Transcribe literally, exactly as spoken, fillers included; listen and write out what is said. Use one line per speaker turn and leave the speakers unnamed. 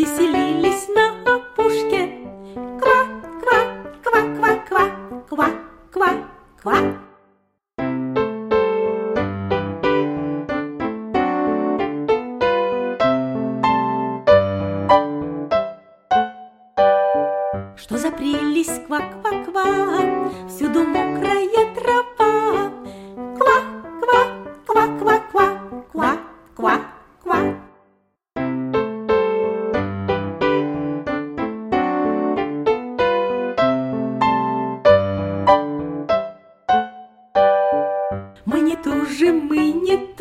веселились на опушке. Ква, ква, ква, ква, ква, ква, ква, ква. Что за прелесть, ква-ква-ква, всюду мокрая трава. Ква, ква, ква, ква, ква, ква, ква, ква. Мы не тужим, мы не